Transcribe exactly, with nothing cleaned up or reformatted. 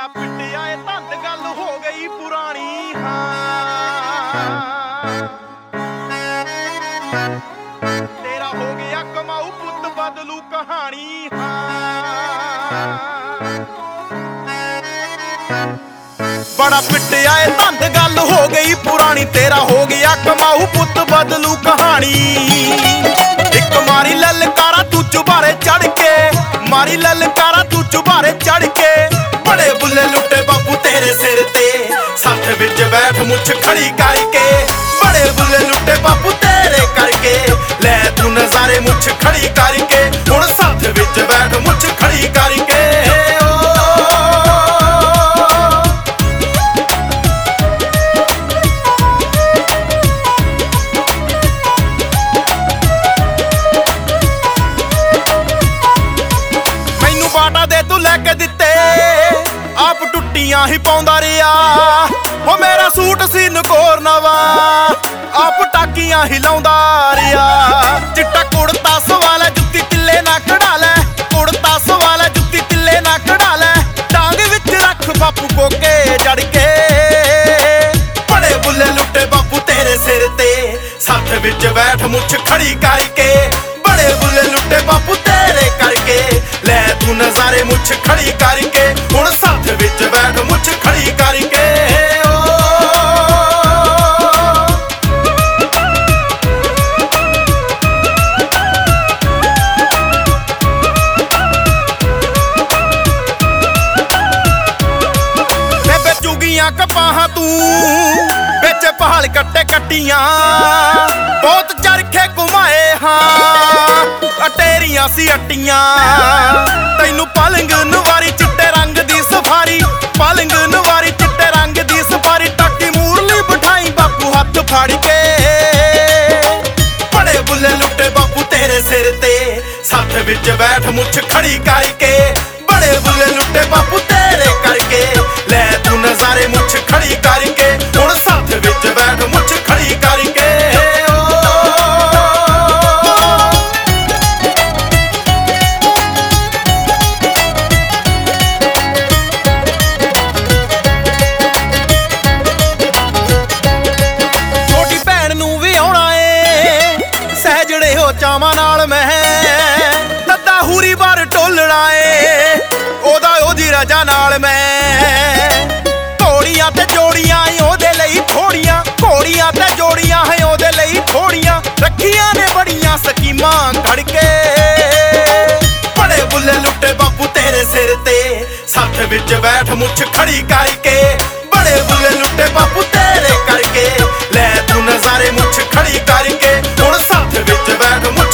ਬੜਾ ਪਿੱਟਿਆ ਏ ਧੰਦ ਗੱਲ ਹੋ ਗਈ ਪੁਰਾਣੀ ਹਾਂ ਤੇਰਾ ਹੋ ਗਿਆ ਕਮਾਊ ਪੁੱਤ ਬਦਲੂ ਕਹਾਣੀ ਹਾਂ ਬੜਾ ਪਿੱਟਿਆ ਏ ਧੰਦ ਗੱਲ ਹੋ ਗਈ ਪੁਰਾਣੀ ਤੇਰਾ ਹੋ ਗਿਆ ਕਮਾਊ ਪੁੱਤ ਬਦਲੂ ਕਹਾਣੀ ਇੱਕ ਮਾਰੀ ਲਲਕਾਰਾ ਤੂੰ ਚੁਬਾਰੇ ਚੜ ਕੇ ਮਾਰੀ ਲਲਕਾਰਾ ਤੂੰ ਚੁਬਾਰੇ ਚੜ ਕੇ ਬੜੇ ਬੁੱਲੇ ਲੁੱਟੇ ਬਾਪੂ ਤੇਰੇ ਸਿਰ ਤੇ ਸੱਥ ਵਿੱਚ ਬੈਠ ਮੁੱਛ ਖੜੀ ਕਰਕੇ ਬੜੇ ਬੁੱਲੇ ਲੁੱਟੇ ਬਾਪੂ ਤੇਰੇ ਕਰਕੇ ਲੈ ਤੂੰ ਨਜ਼ਾਰੇ ਮੁੱਛ ਖੜੀ ਕਰਕੇ ਹੁਣ ਸੱਥ ਵਿੱਚ ਬੈਠ ਮੁੱਛ ਖੜੀ ਕਰਕੇ ਬਾਟਾ ਦੇ ਤੂੰ ਲੈ ਕੇ ਦਿੱਤੇ ਆਪ ਟੁੱਟੀਆਂ ਹੀ ਪਾਉਂਦਾ ਰਿਆ ਉਹ ਮੇਰਾ ਸੂਟ ਸੀ ਨਕੋਰ ਨਵਾਂ ਆਪ ਟਾਕੀਆਂ ਹੀ ਲਾਉਂਦਾ ਰਿਆ ਚਿੱਟਾ ਕੁੜਤਾ ਸਵਾਲ ਜੁੱਤੀ ਤਿੱਲੇ ਨਾ ਕਢਾ ਲੈ ਕੁੜਤਾ ਸਵਾਲ ਜੁੱਤੀ ਤਿੱਲੇ ਨਾ ਕਢਾ ਲੈ ਟਾਂਗ ਵਿੱਚ ਰੱਖ ਬਾਪੂ ਕੋਕੇ ਜੜ ਕੇ ਬੜੇ ਬੁੱਲੇ ਲੁੱਟੇ ਬਾਪੂ ਤੇਰੇ ਸਿਰ ਤੇ ਸੱਥ ਵਿੱਚ ਬੈਠ ਮੁੱਛ ਖੜੀ ਕਰਕੇ ਬੜੇ ਬੁੱਲੇ ਲੁੱਟੇ ਬਾਪੂ ਤੇਰੇ ਕਰਕੇ ਲੈ ਤੂੰ ਨਜ਼ਾਰੇ ਮੁੱਛ ਖੜੀ ਕਰਕੇ ਹੁਣ ਸੱਥ ਵਿੱਚ ਬੈਠ ਮੁੱਛ ਖੜੀ ਕਰਕੇ ਬੇਬੇ ਚੁਗੀਆਂ ਕਪਾਹਾਂ ਤੂੰ ਵਿੱਚ ਪਹਾੜ ਕੱਟੇ ਕੱਟੀਆਂ ਬਹੁਤ ਚਰਖੇ ਘੁਮਾਏ ਹਾਂ ਅਟੇਰੀਆਂ ਸੀ ਅੱਟੀਆਂ ਤੈਨੂੰ ਪਲੰਗ ਨਵਾਰੀ ਚਿੱਟੇ ਰੰਗ ਦੀ ਸਫਾਰੀ ਪਲੰਗ ਨਵਾਰੀ ਚਿੱਟੇ ਰੰਗ ਦੀ ਸਫਾਰੀ ਟਾਕੀ ਮੂਰਲੀ ਬਿਠਾਈ ਬਾਪੂ ਹੱਥ ਫੜ ਕੇ ਬੜੇ ਬੁੱਲੇ ਲੁੱਟੇ ਬਾਪੂ ਤੇਰੇ ਸਿਰ ਤੇ ਸੱਥ ਵਿੱਚ ਬੈਠ ਮੁੱਛ ਖੜੀ ਕਰਕੇ ਬੜੇ ਬੁੱਲੇ ਲੁੱਟੇ ਬਾਪੂ ਤੇਰੇ ਕਰਕੇ ਲੈ ਤੂੰ ਨਜ਼ਾਰੇ ਮੁੱਛ ਖੜੀ ਕਰਕੇ ਹੁਣ ਸੱਥ ਵਿੱਚ ਬੈਠ ਮੁੱਛ ਖੜੀ ਕਰਕੇ ਚਾਵਾਂ ਨਾਲ ਮੈਂ ਦੱਦਾ ਹੂਰੀ ਬਾਰ ਟੋਲਣਾ ਏ ਉਹਦਾ ਉਹਦੀ ਰਜਾ ਨਾਲ ਮੈਂ ਘੋੜੀਆਂ ਤੇ ਜੋੜੀਆਂ ਉਹਦੇ ਲਈ ਥੋੜੀਆਂ ਘੋੜੀਆਂ ਤੇ ਜੋੜੀਆਂ ਹੈ ਉਹਦੇ ਲਈ ਥੋੜੀਆਂ ਰੱਖੀਆਂ ਨੇ ਬੜੀਆਂ ਸਕੀਮਾਂ ਘੜ ਕੇ ਬੜੇ ਬੁੱਲੇ ਲੁੱਟੇ ਬਾਪੂ ਤੇਰੇ ਸਿਰ ਤੇ ਸੱਥ ਵਿੱਚ ਬੈਠ ਮੁੱਛ ਖੜੀ ਕਰਕੇ ਬੜੇ ਬੁੱਲੇ ਲੁੱਟੇ ਬਾਪੂ ਤੇਰੇ ਕਰਕੇ ਲੈ ਤੂੰ ਨਜ਼ਾਰੇ ਮੁੱਛ ਖੜੀ ਕਰਕੇ ਹੁਣ ਸੱਥ ਵਿੱਚ ਬੈਠ